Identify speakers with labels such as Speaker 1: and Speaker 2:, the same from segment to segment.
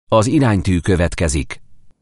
Speaker 1: Az iránytű következik.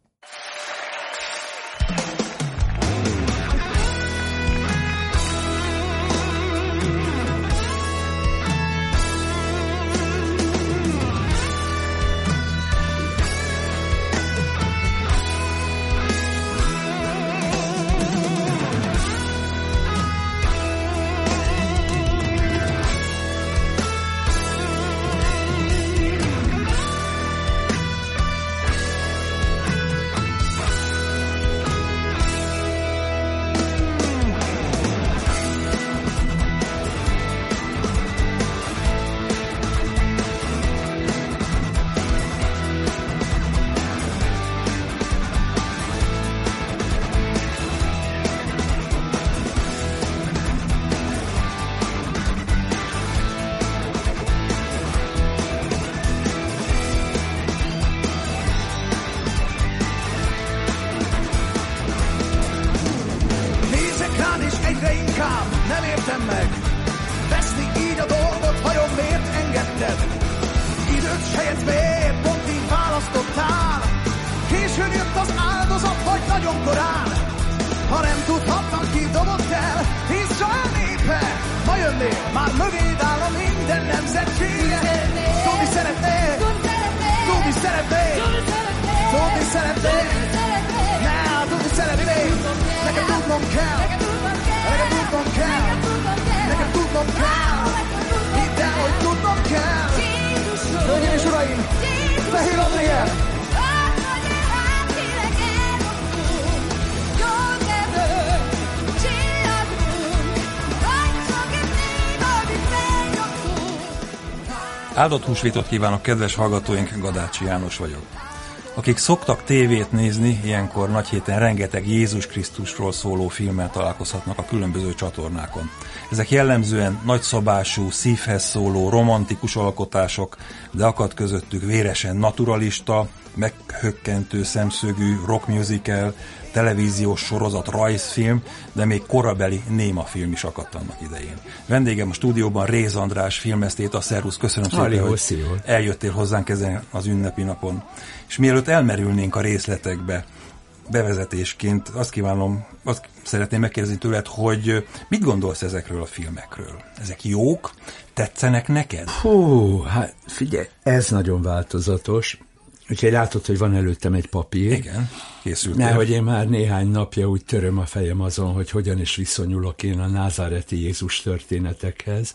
Speaker 2: Áldott húsvétot kívánok, kedves hallgatóink, Gadácsi János vagyok. Akik szoktak tévét nézni, ilyenkor nagy héten rengeteg Jézus Krisztusról szóló filmmel találkozhatnak a különböző csatornákon. Ezek jellemzően nagyszabású, szívhez szóló, romantikus alkotások, de akad közöttük véresen naturalista, meghökkentő szemszögű rock musical, televíziós sorozat, rajzfilm, de még korabeli némafilm is akadt annak idején. Vendégem a stúdióban Réz András filmesztéta. Szervusz, köszönöm szépen, hogy eljöttél hozzánk ezen az ünnepi napon. És mielőtt elmerülnénk a részletekbe, bevezetésként azt szeretném megkérdezni tőled, hogy mit gondolsz ezekről a filmekről? Ezek jók? Tetszenek neked?
Speaker 3: Hát figyelj, ez nagyon változatos. Úgyhogy látod, hogy van előttem egy papír.
Speaker 2: Igen, készültél.
Speaker 3: Nehogy én már néhány napja úgy töröm a fejem azon, hogy hogyan is viszonyulok én a názáreti Jézus történetekhez.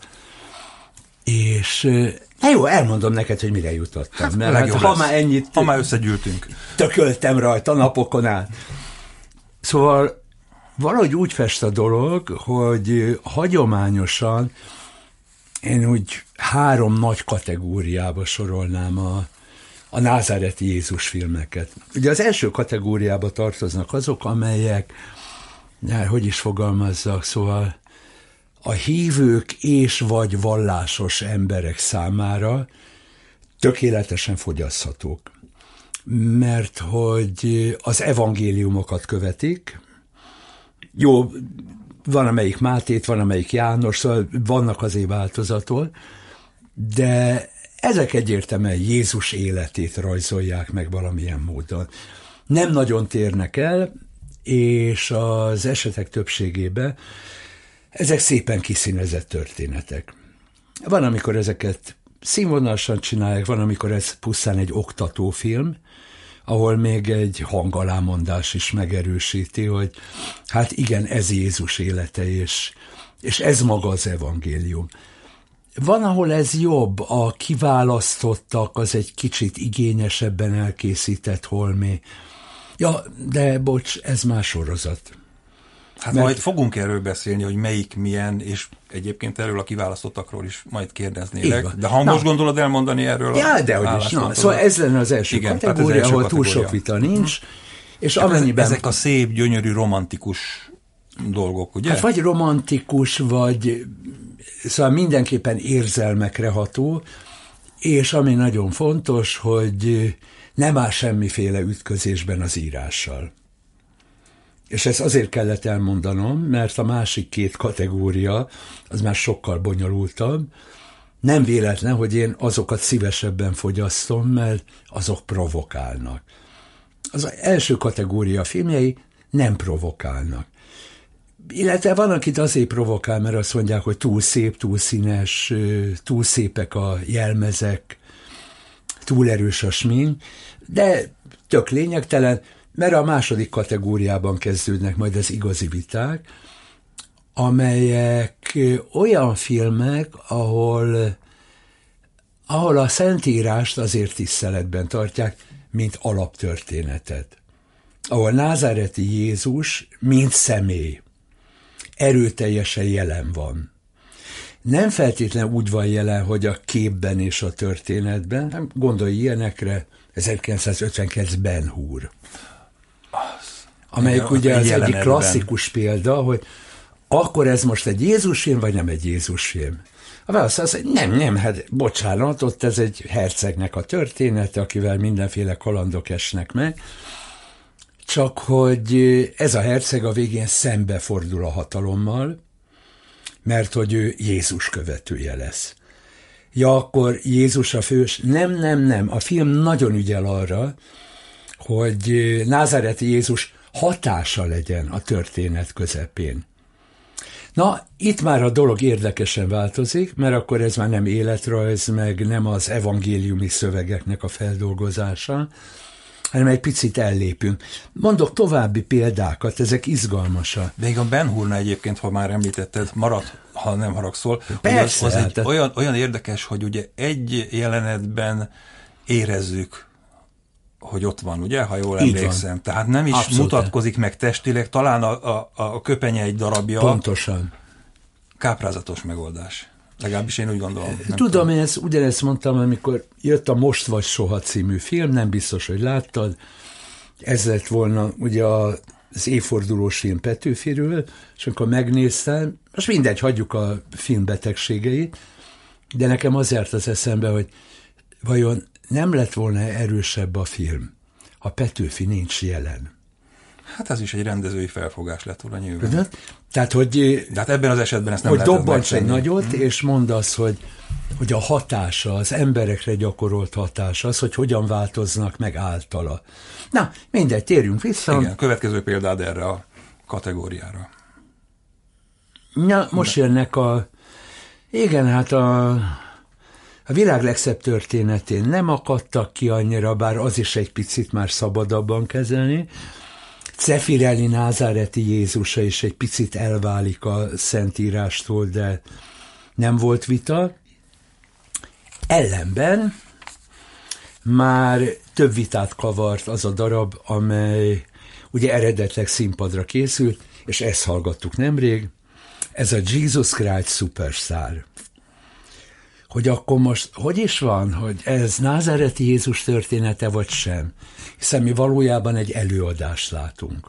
Speaker 3: És jó, elmondom neked, hogy mire jutottam. Mert
Speaker 2: ha már összegyűltünk.
Speaker 3: Tököltem rajta napokon át. Szóval valahogy úgy fest a dolog, hogy hagyományosan én úgy 3 nagy kategóriába sorolnám a názáreti Jézus filmeket. Ugye az első kategóriába tartoznak azok, amelyek, hogy is fogalmazzak, szóval a hívők és vagy vallásos emberek számára tökéletesen fogyaszthatók. Mert hogy az evangéliumokat követik, jó, van amelyik Mátét, van amelyik János, szóval vannak azért változatok, de ezek egyértelműen Jézus életét rajzolják meg valamilyen módon. Nem nagyon térnek el, és az esetek többségében ezek szépen kiszínezett történetek. Van, amikor ezeket színvonalasan csinálják, van, amikor ez pusztán egy oktatófilm, ahol még egy hangalámondás is megerősíti, hogy hát igen, ez Jézus élete, és ez maga az evangélium. Van, ahol ez jobb, a kiválasztottak, az egy kicsit igényesebben elkészített holmi. Ja, de bocs, ez más sorozat.
Speaker 2: Hát majd fogunk erről beszélni, hogy melyik milyen, és egyébként erről a kiválasztottakról is majd kérdeznélek. De ha most gondolod elmondani erről
Speaker 3: dehogy is. Szóval ez lenne az első kategória, ahol túl sok vita nincs. És
Speaker 2: hát amennyiben... Ezek a szép, gyönyörű, romantikus dolgok, ugye?
Speaker 3: Hát vagy romantikus, vagy szóval mindenképpen érzelmekre ható, és ami nagyon fontos, hogy nem áll semmiféle ütközésben az írással. És ezt azért kellett elmondanom, mert a másik 2 kategória, az már sokkal bonyolultabb, nem véletlen, hogy én azokat szívesebben fogyasztom, mert azok provokálnak. Az első kategória filmjei nem provokálnak. Illetve van, akit azért provokál, mert azt mondják, hogy túl szép, túl színes, túl szépek a jelmezek, túl erős a smink, de tök lényegtelen, mert a második kategóriában kezdődnek majd az igazi viták, amelyek olyan filmek, ahol a Szentírást azért tiszteletben tartják, mint alaptörténetet. Ahol názáreti Jézus, mint személy, erőteljesen jelen van. Nem feltétlenül úgy van jelen, hogy a képben és a történetben, nem gondolj ilyenekre, 1959 Ben Hur. Amelyik ugye az egyik klasszikus példa, hogy akkor ez most egy Jézus film, vagy nem egy Jézus film? A válasz az, hogy nem, hát bocsánat, ott ez egy hercegnek a története, akivel mindenféle kalandok esnek meg, csak hogy ez a herceg a végén szembefordul a hatalommal, mert hogy ő Jézus követője lesz. Ja, akkor Jézus a fős? Nem. A film nagyon ügyel arra, hogy názáreti Jézus hatása legyen a történet közepén. Na, itt már a dolog érdekesen változik, mert akkor ez már nem életrajz, meg nem az evangéliumi szövegeknek a feldolgozása, hanem egy picit ellépünk. Mondok további példákat, ezek izgalmasak.
Speaker 2: De még a Ben Hurnál egyébként, ha már említetted, marad, ha nem haragszol,
Speaker 3: persze,
Speaker 2: az egy olyan érdekes, hogy ugye egy jelenetben érezzük, hogy ott van, ugye, ha jól emlékszem. Tehát nem is abszolút mutatkozik meg testileg, talán a köpenye egy darabja.
Speaker 3: Pontosan.
Speaker 2: Káprázatos megoldás. Legalábbis én úgy gondolom.
Speaker 3: Tudom, én ugyanezt mondtam, amikor jött a Most vagy soha című film, nem biztos, hogy láttad. Ez lett volna ugye az évfordulós film Petőfiről, és amikor megnéztem, most mindegy, hagyjuk a film betegségeit, de nekem az járt az eszembe, hogy vajon nem lett volna erősebb a film, ha Petőfi nincs jelen.
Speaker 2: Hát ez is egy rendezői felfogás lett volna nyilván.
Speaker 3: Tehát, hogy,
Speaker 2: hát ebben az esetben ezt nem
Speaker 3: hogy dobbancs egy nagyot, és mondd azt, hogy a hatása, az emberekre gyakorolt hatása, az, hogy hogyan változnak meg általa. Na, mindegy, térjünk vissza.
Speaker 2: Igen, következő példád erre a kategóriára.
Speaker 3: Na, most jönnek igen, hát a világ legszebb történetén nem akadtak ki annyira, bár az is egy picit már szabadabban kezelni. Cefirelli názáreti Jézusa is egy picit elválik a Szentírástól, de nem volt vita. Ellenben már több vitát kavart az a darab, amely ugye eredetileg színpadra készült, és ezt hallgattuk nemrég, ez a Jesus Christ Superstar. Hogy akkor most hogy is van, hogy ez názáreti Jézus története, vagy sem? Hiszen mi valójában egy előadást látunk.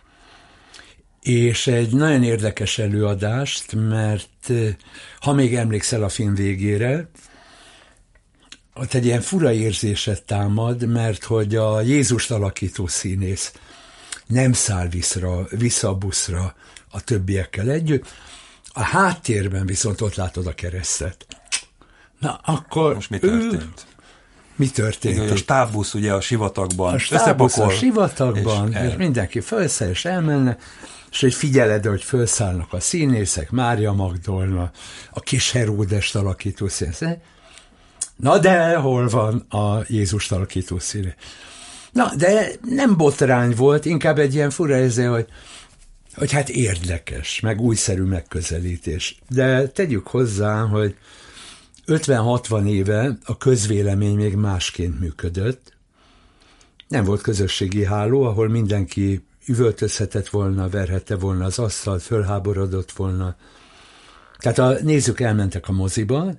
Speaker 3: És egy nagyon érdekes előadást, mert ha még emlékszel a film végére, ott egy ilyen fura érzéset támad, mert hogy a Jézust alakító színész nem száll vissza a buszra a többiekkel együtt, a háttérben viszont ott látod a keresztet. Na, akkor...
Speaker 2: Most mi történt?
Speaker 3: Mi történt?
Speaker 2: Igen, a stábbusz ugye a sivatagban.
Speaker 3: A stábbusz a sivatagban, és mindenki felszáll és elmenne, és hogy figyeled, hogy felszállnak a színészek, Mária Magdolna, a kis Heródest alakító színész. Na de hol van a Jézust alakító színész? Na, de nem botrány volt, inkább egy ilyen fura érzé, hogy hát érdekes, meg újszerű megközelítés. De tegyük hozzá, hogy 50-60 éve a közvélemény még másként működött. Nem volt közösségi háló, ahol mindenki üvöltözhetett volna, verhette volna az asztalt, fölháborodott volna. Tehát a nézők elmentek a moziba,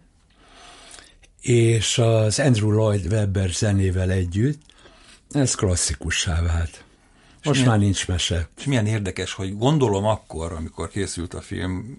Speaker 3: és az Andrew Lloyd Webber zenével együtt ez klasszikussá vált. Most már nincs mese.
Speaker 2: És milyen érdekes, hogy gondolom akkor, amikor készült a film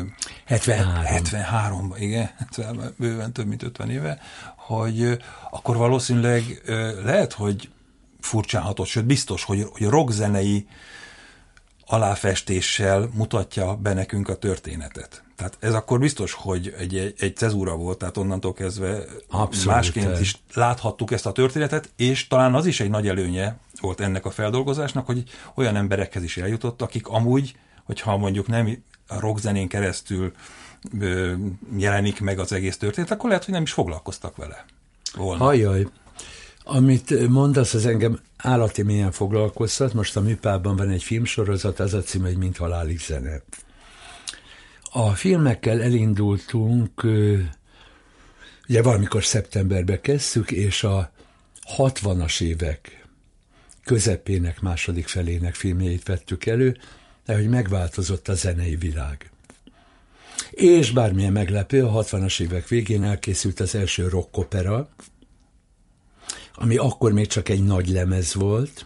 Speaker 2: 73-ban, igen, bőven több mint 50 éve, hogy akkor valószínűleg lehet, hogy furcsán hatott, sőt biztos, hogy rockzenei aláfestéssel mutatja be nekünk a történetet. Tehát ez akkor biztos, hogy egy cezúra volt, tehát onnantól kezdve abszolút másként is láthattuk ezt a történetet, és talán az is egy nagy előnye volt ennek a feldolgozásnak, hogy olyan emberekhez is eljutott, akik amúgy, hogyha mondjuk nem a rockzenén keresztül jelenik meg az egész történet, akkor lehet, hogy nem is foglalkoztak vele volna.
Speaker 3: Ajaj, amit mondasz, az engem állati mélyen foglalkoztat. Most a Műpában van egy filmsorozat, az a cím, hogy Mint halálig zene. A filmekkel elindultunk, ugye valamikor szeptemberben kezdtük, és a 60-as évek közepének, második felének filmjeit vettük elő, de hogy megváltozott a zenei világ. És bármilyen meglepő, a 60-as évek végén elkészült az első rockopera, ami akkor még csak egy nagy lemez volt,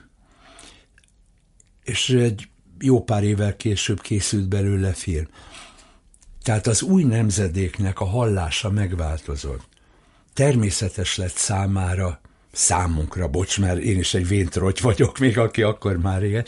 Speaker 3: és egy jó pár évvel később készült belőle film. Tehát az új nemzedéknek a hallása megváltozott. Természetes lett számunkra, bocs, mert én is egy véntrotty vagyok, még aki akkor már ilyen,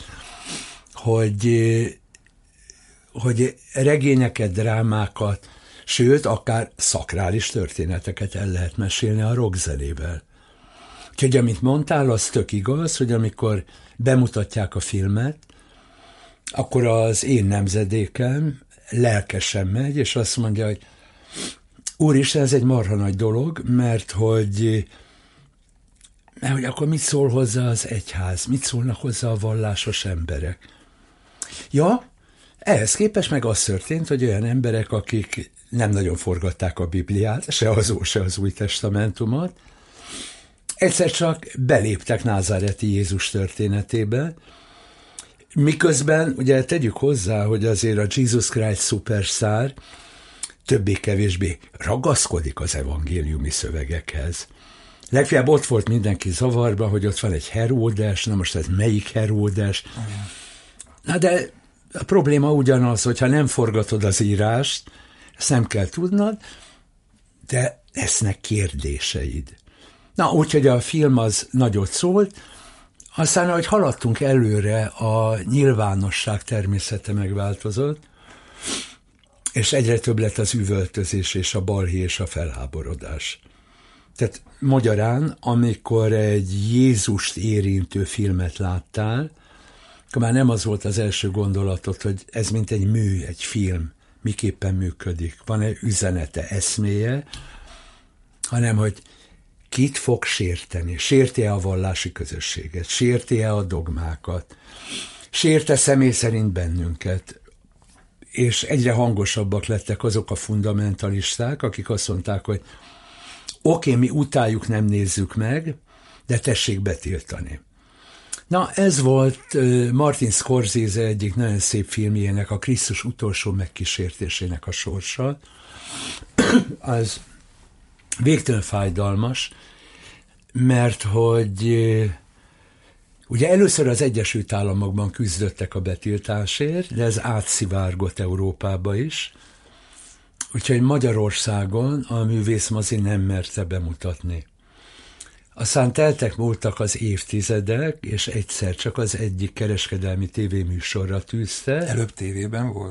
Speaker 3: hogy regényeket, drámákat, sőt, akár szakrális történeteket el lehet mesélni a rockzenével. Úgyhogy amit mondtál, az tök igaz, hogy amikor bemutatják a filmet, akkor az én nemzedékem lelkesen megy, és azt mondja, hogy úristen, ez egy marha nagy dolog, mert hogy akkor mit szól hozzá az egyház, mit szólnak hozzá a vallásos emberek. Ja, ehhez képest meg az történt, hogy olyan emberek, akik nem nagyon forgatták a Bibliát, se az Új Testamentumot, egyszer csak beléptek názáreti Jézus történetébe, miközben, ugye tegyük hozzá, hogy azért a Jesus Christ Superstar többé-kevésbé ragaszkodik az evangéliumi szövegekhez. Legfeljebb ott volt mindenki zavarba, hogy ott van egy Heródes, na most ez melyik Heródes? Na de a probléma ugyanaz, hogyha nem forgatod az írást, ezt nem kell tudnod, de lesznek kérdéseid. Na, úgyhogy a film az nagyot szólt, aztán, ahogy haladtunk előre, a nyilvánosság természete megváltozott, és egyre több lett az üvöltözés és a balhé és a felháborodás. Tehát magyarán, amikor egy Jézust érintő filmet láttál, akkor már nem az volt az első gondolatod, hogy ez mint egy mű, egy film, miképpen működik, van-e üzenete, eszméje, hanem, hogy kit fog sérteni? Sérti-e a vallási közösséget? Sérti-e a dogmákat? Sérte személy szerint bennünket? És egyre hangosabbak lettek azok a fundamentalisták, akik azt mondták, hogy oké, mi utáljuk, nem nézzük meg, de tessék betiltani. Na, ez volt Martin Scorsese egyik nagyon szép filmjének, a Krisztus utolsó megkísértésének a sorsa. Az végtelen fájdalmas, mert hogy ugye először az Egyesült Államokban küzdöttek a betiltásért, de ez átszivárgott Európába is, úgyhogy Magyarországon a művészmozi nem merte bemutatni. Aztán múltak az évtizedek, és egyszer csak az egyik kereskedelmi tévéműsorra tűzte.
Speaker 2: Előbb tévében volt?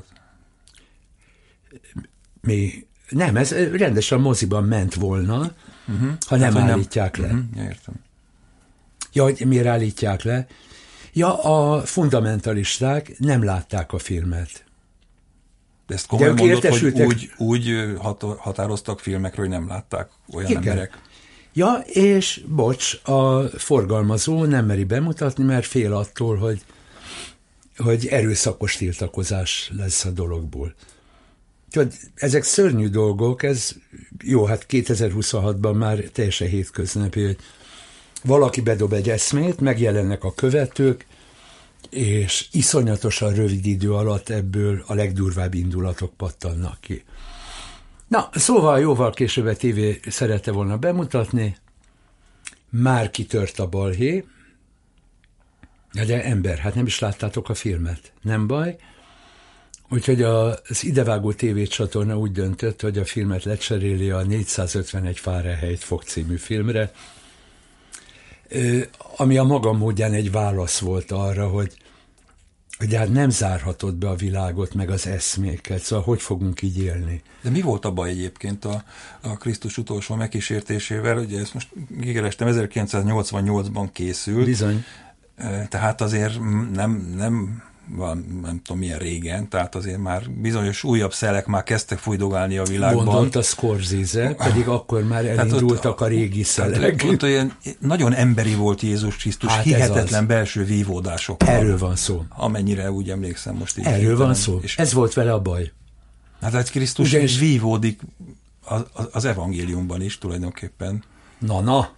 Speaker 3: Nem, ez rendesen moziban ment volna, ha nem állítják le.
Speaker 2: Értem.
Speaker 3: Ja, hogy miért állítják le? Ja, a fundamentalisták nem látták a filmet.
Speaker 2: De ezt komolyan mondod, hogy úgy határoztak filmekről, hogy nem látták olyan emberek?
Speaker 3: Ja, és bocs, a forgalmazó nem meri bemutatni, mert fél attól, hogy erőszakos tiltakozás lesz a dologból. Ezek szörnyű dolgok, ez jó, hát 2026-ban már teljesen hétköznapi, hogy valaki bedob egy eszmét, megjelennek a követők, és iszonyatosan rövid idő alatt ebből a legdurvább indulatok pattannak ki. Na, szóval jóval később a tévé szerette volna bemutatni, már kitört a balhé, de ember, hát nem is láttátok a filmet, nem baj. Úgyhogy az idevágó tévécsatorna úgy döntött, hogy a filmet lecseréli a 451 Fahrenheit fok című filmre, ami a maga módján egy válasz volt arra, hogy hogy hát nem zárhatod be a világot, meg az eszméket, szóval hogy fogunk így élni?
Speaker 2: De mi volt a baj egyébként a Krisztus utolsó megkísértésével? Ugye ezt most kigerestem, 1988-ban készült.
Speaker 3: Bizony.
Speaker 2: Tehát azért nem tudom milyen régen, tehát azért már bizonyos újabb szelek már kezdtek fújdogálni a világban.
Speaker 3: Gondolt a Scorsese, pedig akkor már elindultak a régi szelek.
Speaker 2: Ott olyan nagyon emberi volt Jézus Krisztus, hát hihetetlen belső vívódások.
Speaker 3: Erről van szó.
Speaker 2: Amennyire úgy emlékszem most így.
Speaker 3: Erről van szó. És ez volt vele a baj.
Speaker 2: Hát egy Krisztus ugyanis vívódik az evangéliumban is tulajdonképpen.
Speaker 3: Na.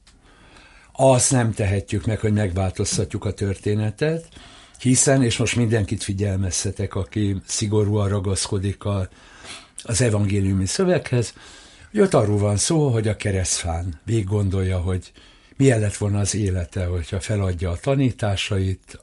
Speaker 3: Azt nem tehetjük meg, hogy megváltoztatjuk a történetet, hiszen, és most mindenkit figyelmeztetek, aki szigorúan ragaszkodik az evangéliumi szöveghez, hogy ott arról van szó, hogy a keresztfán végig gondolja, hogy milyen lett volna az élete, hogyha feladja a tanításait,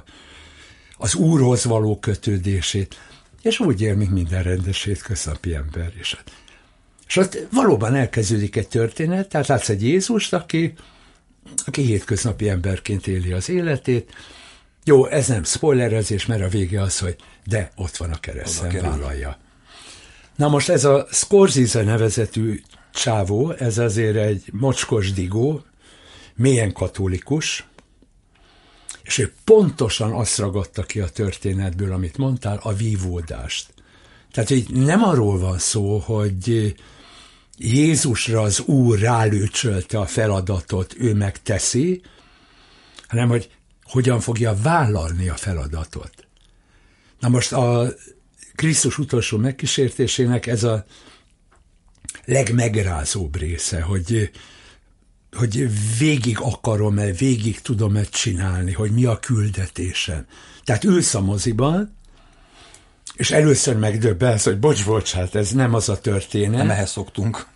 Speaker 3: az Úrhoz való kötődését, és úgy él, mint minden rendes hétköznapi ember is. És ott valóban elkezdődik egy történet, tehát látsz egy Jézust, aki hétköznapi emberként éli az életét. Jó, ez nem spoilerezés, mert a vége az, hogy de ott van a kereszten, vállalja. Na most ez a Scorsese nevezetű csávó, ez azért egy mocskos digó, mélyen katolikus, és ő pontosan azt ragadta ki a történetből, amit mondtál, a vívódást. Tehát, hogy nem arról van szó, hogy Jézusra az Úr rálőcsölte a feladatot, ő megteszi, hanem, hogy hogyan fogja vállalni a feladatot. Na most a Krisztus utolsó megkísértésének ez a legmegrázóbb része, hogy végig akarom-e, végig tudom-e csinálni, hogy mi a küldetésem. Tehát ülsz a moziban, és először megdöbbensz, hogy bocs, ez nem az a történet.
Speaker 2: Nem ehhez szoktunk.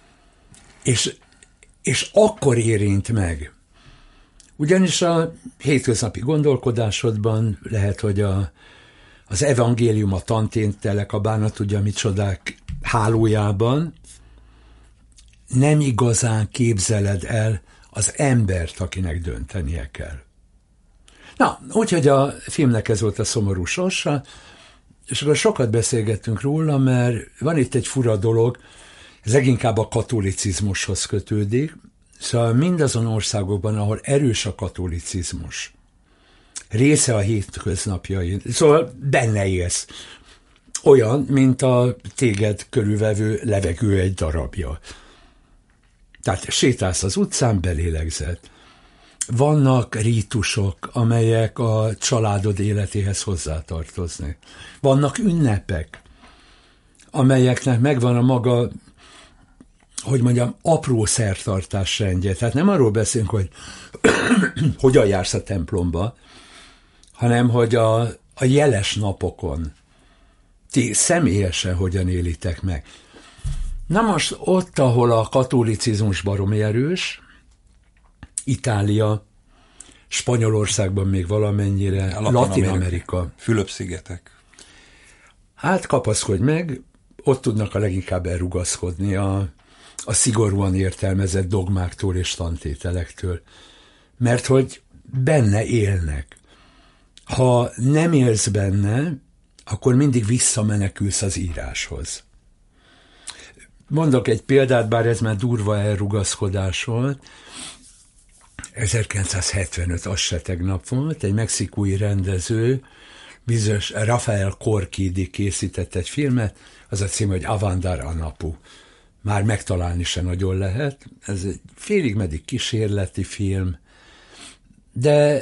Speaker 3: És akkor érint meg. Ugyanis a hétköznapi gondolkodásodban lehet, hogy az evangélium, a tantételek, a bánat tudja micsodák hálójában nem igazán képzeled el az embert, akinek döntenie kell. Na, úgyhogy a filmnek ez volt a szomorú sorsa, és akkor sokat beszélgettünk róla, mert van itt egy fura dolog, ez leginkább a katolicizmushoz kötődik, szóval mindazon országokban, ahol erős a katolicizmus, része a hétköznapjain, szóval benne élsz. Olyan, mint a téged körülvevő levegő egy darabja. Tehát sétálsz az utcán, belélegzed. Vannak rítusok, amelyek a családod életéhez hozzátartoznak. Vannak ünnepek, amelyeknek megvan a maga, hogy mondjam, apró szertartás rendje. Tehát nem arról beszélünk, hogy hogyan jársz a templomba, hanem hogy a jeles napokon ti személyesen hogyan élitek meg. Na most ott, ahol a katolicizmus baromi erős, Itália, Spanyolországban még valamennyire, Latin-Amerika.
Speaker 2: Fülöp-szigetek.
Speaker 3: Hát kapaszkodj meg, ott tudnak a leginkább elrugaszkodni a szigorúan értelmezett dogmáktól és tantételektől. Mert hogy benne élnek. Ha nem élsz benne, akkor mindig visszamenekülsz az íráshoz. Mondok egy példát, bár ez már durva elrugaszkodás volt. 1975, az se tegnap volt, egy mexikói rendező, bizonyos Rafael Corquidi készített egy filmet, az a cím, hogy Avandar Anapu. Már megtalálni se nagyon lehet. Ez egy félig-meddig kísérleti film, de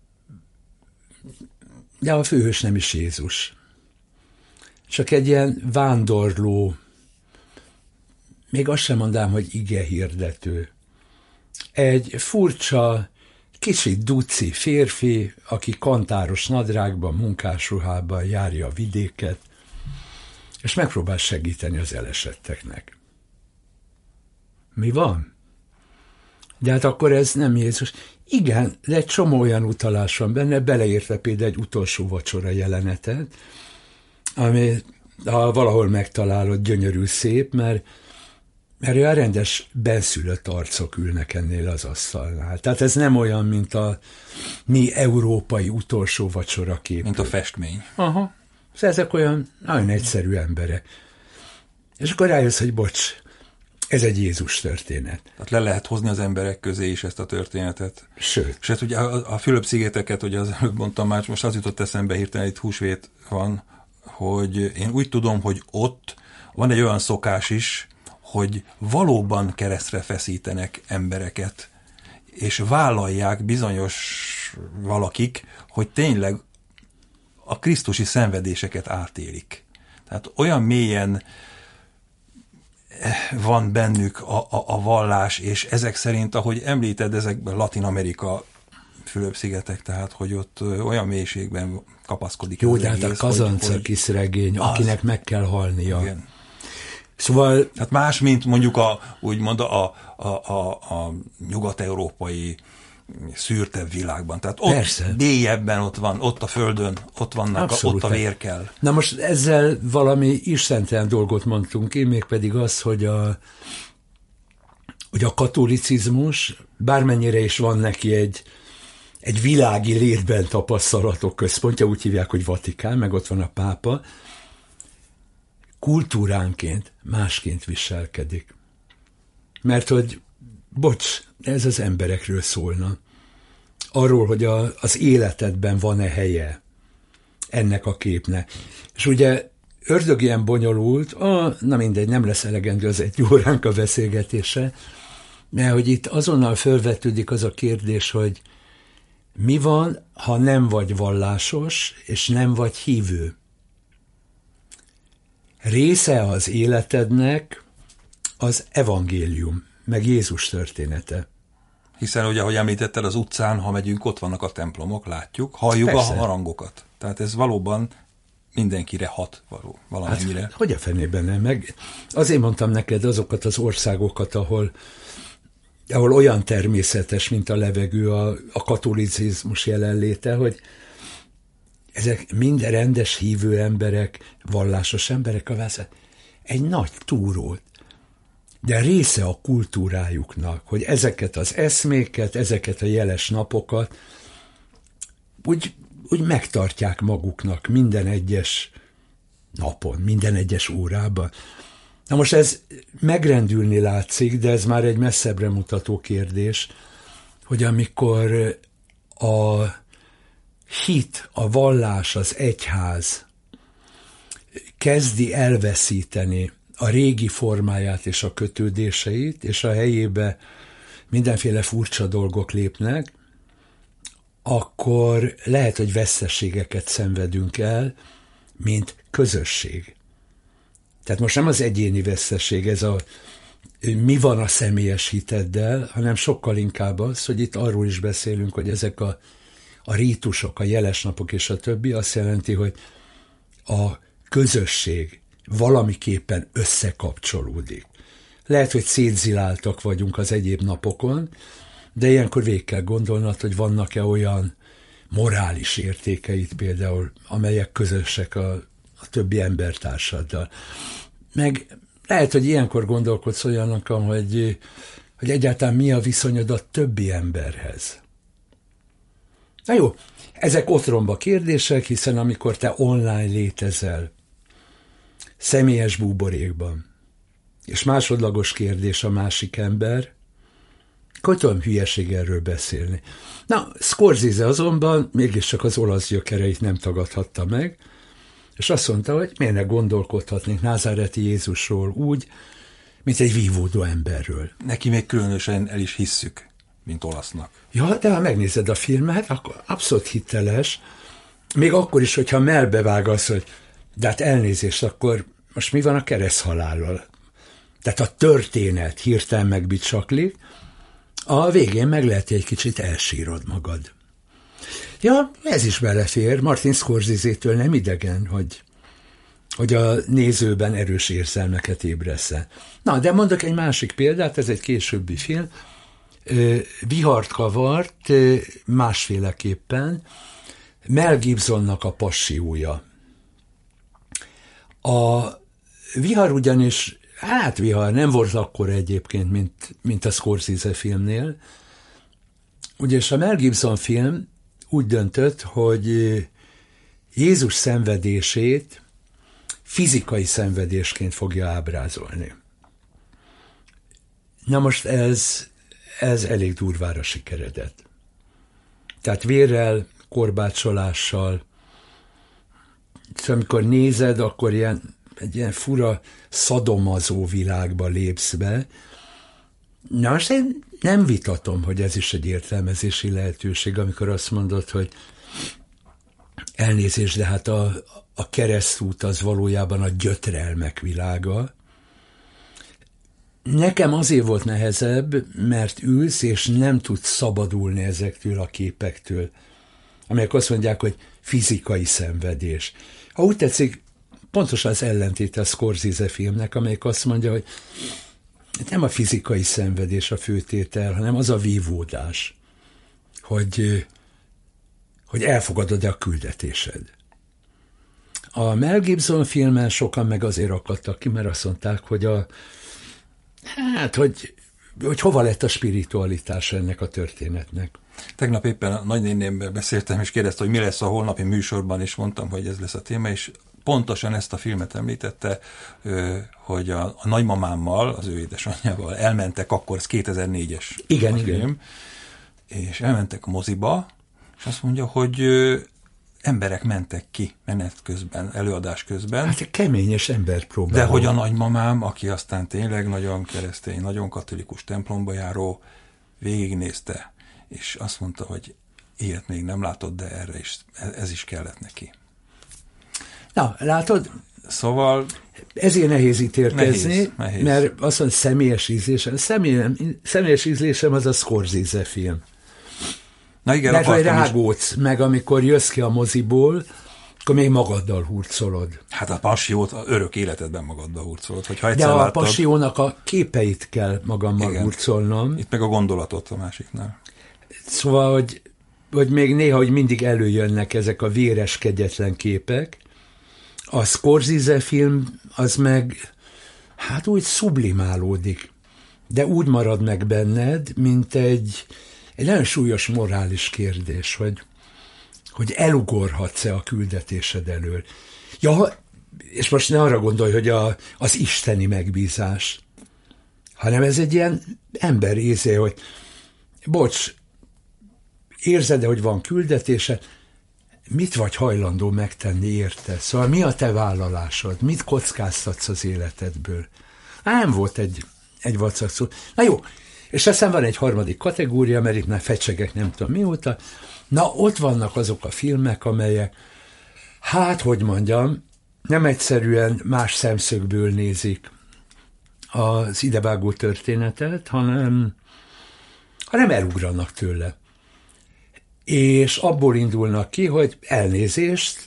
Speaker 3: a főhős nem is Jézus. Csak egy ilyen vándorló, még azt sem mondám, hogy igehirdető. Egy furcsa, kicsit duci férfi, aki kantáros nadrágban, munkásruhában járja a vidéket, és megpróbál segíteni az elesetteknek. Mi van? De hát akkor ez nem Jézus. Igen, de egy csomó olyan utalás van benne, beleértve például egy utolsó vacsora jelenetet, ami valahol megtalálod, gyönyörű szép, mert Mert olyan rendes benszülött arcok ülnek ennél az asztalnál. Tehát ez nem olyan, mint a mi európai utolsó vacsora kép.
Speaker 2: Mint a festmény.
Speaker 3: Aha. Ezek olyan nagyon egyszerű emberek. És akkor rájössz, hogy bocs, ez egy Jézus történet.
Speaker 2: Tehát le lehet hozni az emberek közé is ezt a történetet.
Speaker 3: Sőt.
Speaker 2: És hát ugye a Fülöp-szigeteket, ugye az előbb mondtam már, most az jutott eszembe hirtelen, itt húsvét van, hogy én úgy tudom, hogy ott van egy olyan szokás is, hogy valóban keresztre feszítenek embereket, és vállalják bizonyos valakik, hogy tényleg a krisztusi szenvedéseket átélik. Tehát olyan mélyen van bennük a vallás, és ezek szerint, ahogy említed, ezekben Latin-Amerika, Fülöp-szigetek, tehát, hogy ott olyan mélységben kapaszkodik.
Speaker 3: Jó, de hát a Kazancakis regény, akinek meg kell halnia.
Speaker 2: Igen.
Speaker 3: Szóval...
Speaker 2: Tehát más, mint mondjuk úgymond a nyugat-európai szűrtebb világban. Tehát ott
Speaker 3: persze.
Speaker 2: mélyebben ott a földön, ott vannak, ott a vér kell.
Speaker 3: Na most ezzel valami istentelen dolgot mondtunk én, mégpedig az, hogy a katolicizmus, bármennyire is van neki egy világi létben tapasztalatok központja, úgy hívják, hogy Vatikán, meg ott van a pápa, kultúránként másként viselkedik. Mert hogy, bocs, ez az emberekről szólna. Arról, hogy az életedben van-e helye ennek a képnek. És ugye ördög ilyen bonyolult, na mindegy, nem lesz elegendő az 1 óránk a beszélgetése, mert hogy itt azonnal felvetődik az a kérdés, hogy mi van, ha nem vagy vallásos, és nem vagy hívő? Része az életednek az evangélium, meg Jézus története.
Speaker 2: Hiszen ugye, ahogy említetted, az utcán, ha megyünk, ott vannak a templomok, látjuk, halljuk persze a harangokat. Tehát ez valóban mindenkire hat valamennyire.
Speaker 3: Hát, hogy a fenében nem? Meg azért mondtam neked azokat az országokat, ahol olyan természetes, mint a levegő a katolicizmus jelenléte, hogy ezek mind rendes hívő emberek, vallásos emberek, egy nagy túrót, de része a kultúrájuknak, hogy ezeket az eszméket, ezeket a jeles napokat úgy megtartják maguknak minden egyes napon, minden egyes órában. Na most ez megrendülni látszik, de ez már egy messzebbre mutató kérdés, hogy amikor a hit, a vallás, az egyház kezdi elveszíteni a régi formáját és a kötődéseit, és a helyébe mindenféle furcsa dolgok lépnek, akkor lehet, hogy veszteségeket szenvedünk el, mint közösség. Tehát most nem az egyéni veszteség, ez mi van a személyes hiteddel, hanem sokkal inkább az, hogy itt arról is beszélünk, hogy ezek a rítusok, a jelesnapok és a többi azt jelenti, hogy a közösség valamiképpen összekapcsolódik. Lehet, hogy szétziláltak vagyunk az egyéb napokon, de ilyenkor végig kell gondolnod, hogy vannak-e olyan morális értékeit például, amelyek közösek a többi embertársaddal. Meg lehet, hogy ilyenkor gondolkodsz olyannak, hogy egyáltalán mi a viszonyod a többi emberhez. Na jó, ezek otromba kérdések, hiszen amikor te online létezel, személyes buborékban, és másodlagos kérdés a másik ember, hogy tudom hülyeség erről beszélni. Na, Scorsese azonban mégiscsak az olasz gyökereit nem tagadhatta meg, és azt mondta, hogy miért ne gondolkodhatnénk názáreti Jézusról úgy, mint egy vívódó emberről.
Speaker 2: Neki még különösen el is hisszük, mint olasznak.
Speaker 3: Ja, de ha megnézed a filmet, akkor abszolút hiteles, még akkor is, hogyha melbevágasz, hogy de hát elnézést, akkor most mi van a kereszthalállal? Tehát a történet hirtelen megbicsaklik, a végén meg lehet, egy kicsit elsírod magad. Ja, ez is belefér, Martin Scorsese-től nem idegen, hogy a nézőben erős érzelmeket ébressze. Na, de mondok egy másik példát, ez egy későbbi film, vihart kavart másféleképpen, Mel Gibsonnak a Passiója. A vihar ugyanis Hát vihar nem volt akkor egyébként, mint a Scorsese filmnél. Ugyanis a Mel Gibson film úgy döntött, hogy Jézus szenvedését fizikai szenvedésként fogja ábrázolni. Na most ez elég durvára sikeredett. Tehát vérrel, korbácsolással, és amikor nézed, akkor egy ilyen fura szadomazó világba lépsz be. Na most én nem vitatom, hogy ez is egy értelmezési lehetőség, amikor azt mondod, hogy elnézést, de hát a keresztút az valójában a gyötrelmek világa. Nekem azért volt nehezebb, mert ülsz, és nem tudsz szabadulni ezektől a képektől, amelyek azt mondják, hogy fizikai szenvedés. Ha úgy tetszik, pontosan az ellentéte a Scorsese filmnek, amelyik azt mondja, hogy nem a fizikai szenvedés a főtétel, hanem az a vívódás, hogy elfogadod-e a küldetésed. A Mel Gibson filmen sokan meg azért akadtak ki, mert azt mondták, hogy hogy hova lett a spiritualitás ennek a történetnek.
Speaker 2: Tegnap éppen a nagynénémmel beszéltem, és kérdezte, hogy mi lesz a holnapi műsorban, és mondtam, hogy ez lesz a téma, és pontosan ezt a filmet említette, hogy a nagymamámmal, az ő édesanyjával elmentek, akkor ez 2004-es
Speaker 3: igen,
Speaker 2: film,
Speaker 3: igen.
Speaker 2: És elmentek a moziba, és azt mondja, hogy emberek mentek ki menet közben, előadás közben.
Speaker 3: Hát keményes ember próbál.
Speaker 2: De hogy a nagymamám, aki aztán tényleg nagyon keresztény, nagyon katolikus templomba járó, végignézte, és azt mondta, hogy ilyet még nem látott, de erre is, ez is kellett neki.
Speaker 3: Na, látod?
Speaker 2: Szóval...
Speaker 3: Ezért nehéz ítélkezni,
Speaker 2: nehéz.
Speaker 3: Mert azt mondja, személyes ízlésem. Személyes ízlésem az a Scorsese film.
Speaker 2: Na igen,
Speaker 3: mert hogy rágódsz, meg amikor jössz ki a moziból, akkor még magaddal hurcolod.
Speaker 2: Hát a Passiót örök életedben magaddal hurcolod.
Speaker 3: De a Passiónak a képeit kell magammal hurcolnom.
Speaker 2: Itt meg a gondolatot a másiknál.
Speaker 3: Szóval, hogy még néha, hogy mindig előjönnek ezek a véres, kegyetlen képek. A Scorsese film az meg, hát úgy sublimálódik, de úgy marad meg benned, mint egy nagyon súlyos morális kérdés, hogy elugorhatsz-e a küldetésed elől. Ja, és most ne arra gondolj, hogy az isteni megbízás, hanem ez egy ilyen ember ízé, hogy bocs, érzed-e, hogy van küldetése, mit vagy hajlandó megtenni érte? Szóval mi a te vállalásod? Mit kockáztatsz az életedből? Nem volt egy vacak szó. Na jó, és aztán van egy harmadik kategória, mert itt már fecsegek nem tudom mióta. Na, ott vannak azok a filmek, amelyek, hát, hogy mondjam, nem egyszerűen más szemszögből nézik az idevágó történetet, hanem elugranak tőle. És abból indulnak ki, hogy elnézést,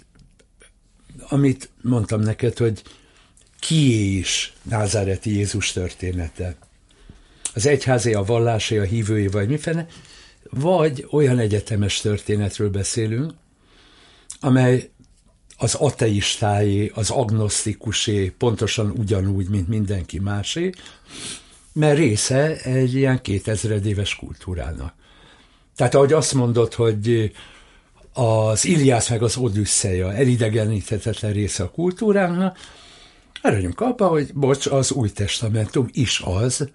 Speaker 3: amit mondtam neked, hogy kié is názáreti Jézus története. Az egyházé, a vallásé, a hívői, vagy mifene, vagy olyan egyetemes történetről beszélünk, amely az ateistáé, az agnosztikusé, pontosan ugyanúgy, mint mindenki másé, mert része egy ilyen 2000 éves kultúrának. Tehát ahogy azt mondod, hogy az Iliász meg az Odüsszeja elidegeníthetetlen része a kultúrának, arra vagyunk abban, hogy bocs, az Új Testamentum is az.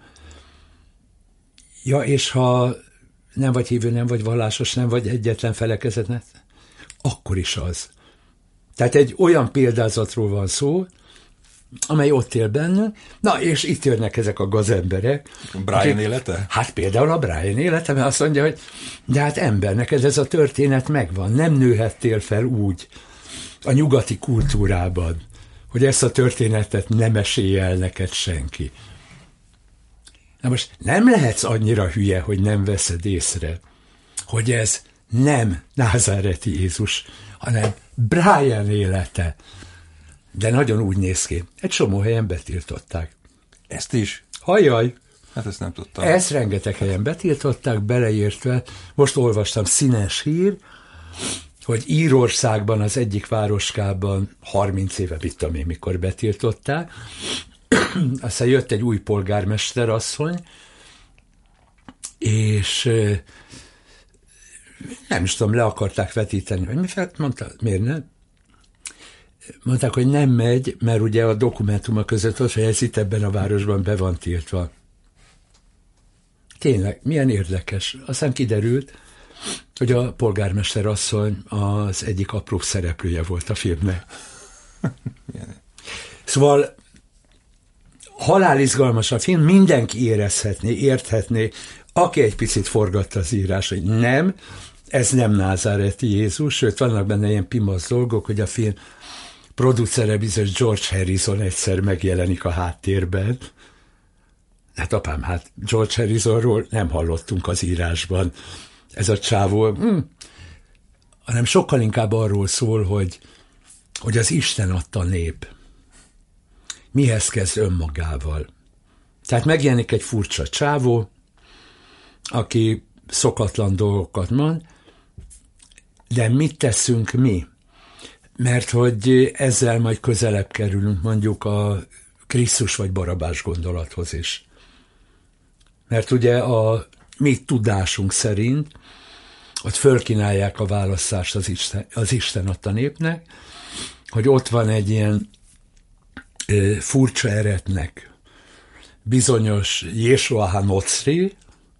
Speaker 3: Ja, és ha nem vagy hívő, nem vagy vallásos, nem vagy egyetlen felekezetnek, akkor is az. Tehát egy olyan példázatról van szó, amely ott él benne. Na, és itt jönnek ezek a gazemberek.
Speaker 2: Brian élete?
Speaker 3: Hát például a Brian élete, mert azt mondja, hogy de hát ember, neked ez a történet megvan. Nem nőhettél fel úgy a nyugati kultúrában, hogy ezt a történetet nem mesélje el neked senki. Na most nem lehetsz annyira hülye, hogy nem veszed észre, hogy ez nem názáreti Jézus, hanem Brian élete. De nagyon úgy néz ki. Egy csomó helyen betiltották.
Speaker 2: Ezt is?
Speaker 3: Hajjaj!
Speaker 2: Hát ezt nem tudtam.
Speaker 3: Ezt rengeteg helyen betiltották, beleértve. Most olvastam színes hír, hogy Írországban, az egyik városkában 30 éve, mit tudom én, mikor betiltották, aztán jött egy új polgármesterasszony, és nem is tudom, le akarták vetíteni, vagy mi fel, mondta, miért nem? Mondták, hogy nem megy, mert ugye a dokumentumok között volt, hogy ez itt ebben a városban be van tiltva. Tényleg, milyen érdekes. Aztán kiderült, hogy a polgármester asszony az egyik apró szereplője volt a filmnek. Szóval halálizgalmas a film, mindenki érezhetné, érthetné, aki egy picit forgatta az írás, hogy nem, ez nem názáreti Jézus, sőt, vannak benne ilyen pimasz dolgok, hogy a film producere bizonyos George Harrison egyszer megjelenik a háttérben. Hát apám, hát George Harrisonról nem hallottunk az írásban. Ez a csávó, hanem sokkal inkább arról szól, hogy az Isten adta nép mihez kezd önmagával. Tehát megjelenik egy furcsa csávó, aki szokatlan dolgokat mond, de mit teszünk mi? Mert hogy ezzel majd közelebb kerülünk mondjuk a Krisztus vagy Barabás gondolathoz is. Mert ugye a mi tudásunk szerint ott fölkínálják a választást az Isten adta népnek, hogy ott van egy ilyen furcsa eretnek bizonyos Jésua HaNocri,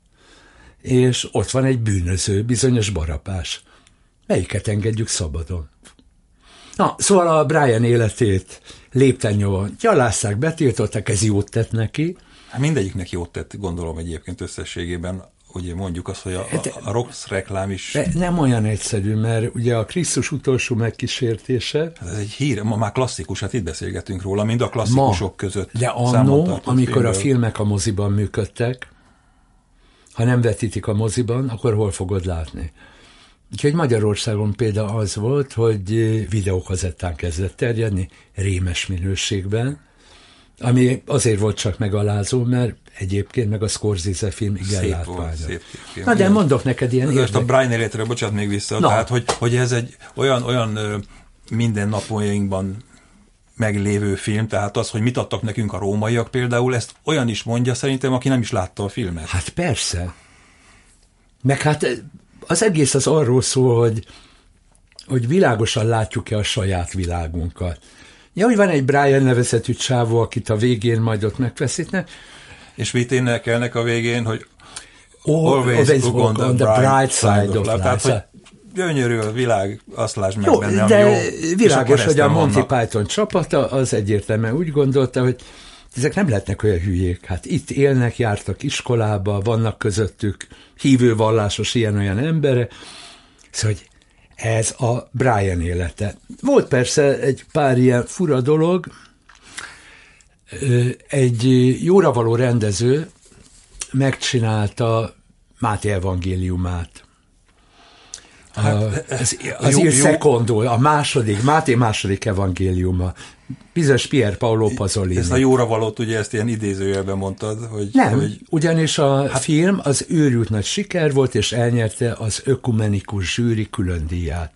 Speaker 3: és ott van egy bűnöző, bizonyos Barabás. Melyiket engedjük szabadon? Na, szóval a Brian életét lépten nyomon gyalásszák, betiltották, ez jót tett neki.
Speaker 2: Hát mindegyiknek jót tett, gondolom egyébként összességében, ugye mondjuk azt, hogy a rossz reklám is...
Speaker 3: Nem olyan egyszerű, mert ugye a Krisztus utolsó megkísértése...
Speaker 2: Ez egy hír, ma már klasszikus, hát itt beszélgetünk róla, mind a klasszikusok között.
Speaker 3: De annó, amikor a filmek a moziban működtek, ha nem vetítik a moziban, akkor hol fogod látni? Úgyhogy Magyarországon például az volt, hogy videókazettán kezdett terjedni, rémes minőségben, ami azért volt csak megalázó, mert egyébként meg a Scorsese film igen látványos.
Speaker 2: Szép film.
Speaker 3: Na de mondok neked ilyen
Speaker 2: érdekes. A Brian életre, bocsánat, még vissza, tehát hogy ez egy olyan mindennapjainkban meglévő film, tehát az, hogy mit adtak nekünk a rómaiak például, ezt olyan is mondja szerintem, aki nem is látta a filmet.
Speaker 3: Hát persze. Meg hát az egész az arról szól, hogy világosan látjuk-e a saját világunkat. Ja, hogy van egy Brian nevezetű csávó, akit a végén majd ott megfeszítnek.
Speaker 2: És mit énekelnek a végén, hogy
Speaker 3: always look on the bright side of life. Tehát, hogy
Speaker 2: gyönyörű a világ, azt lásd meg
Speaker 3: jó,
Speaker 2: benne,
Speaker 3: de
Speaker 2: jó.
Speaker 3: Világos, hogy a Monty Python csapata az egyértelműen úgy gondolta, hogy ezek nem lehetnek olyan hülyék. Hát itt élnek, jártak iskolába, vannak közöttük hívő vallásos ilyen-olyan embere. Szóval, hogy ez a Brian élete. Volt persze egy pár ilyen fura dolog. Egy jóravaló rendező megcsinálta Máté evangéliumát. Az Il Secondo, a Máté második evangéliuma. Bizonyos Pier Paolo Pasolini.
Speaker 2: Ezt a jóravalót, ugye ezt ilyen idézőjelben mondtad, hogy...
Speaker 3: Nem, ugyanis a film az őrült nagy siker volt, és elnyerte az ökumenikus zsűri külön díját.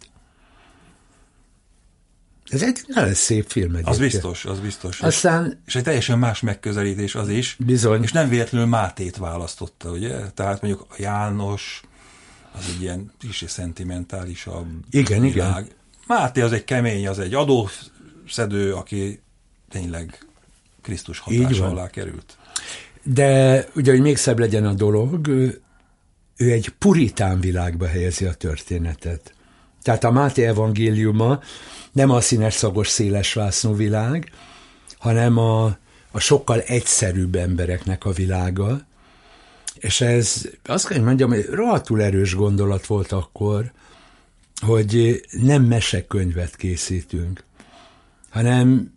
Speaker 3: Ez egy nagyon szép film egyébként.
Speaker 2: Az biztos.
Speaker 3: Aztán,
Speaker 2: és egy teljesen más megközelítés az is.
Speaker 3: Bizony.
Speaker 2: És nem véletlenül Mátét választotta, ugye? Tehát mondjuk a János, az egy ilyen kicsi szentimentálisabb világ. Igen. Máté az egy kemény, az egy adószedő, aki tényleg Krisztus hatása alá került.
Speaker 3: De ugye, hogy még szebb legyen a dolog, ő egy puritán világba helyezi a történetet. Tehát a Máté evangéliuma nem a színes, szagos, széles vásznú világ, hanem a sokkal egyszerűbb embereknek a világa. És ez, azt kell, hogy mondjam, hogy rohadtul erős gondolat volt akkor, hogy nem mesekönyvet készítünk, hanem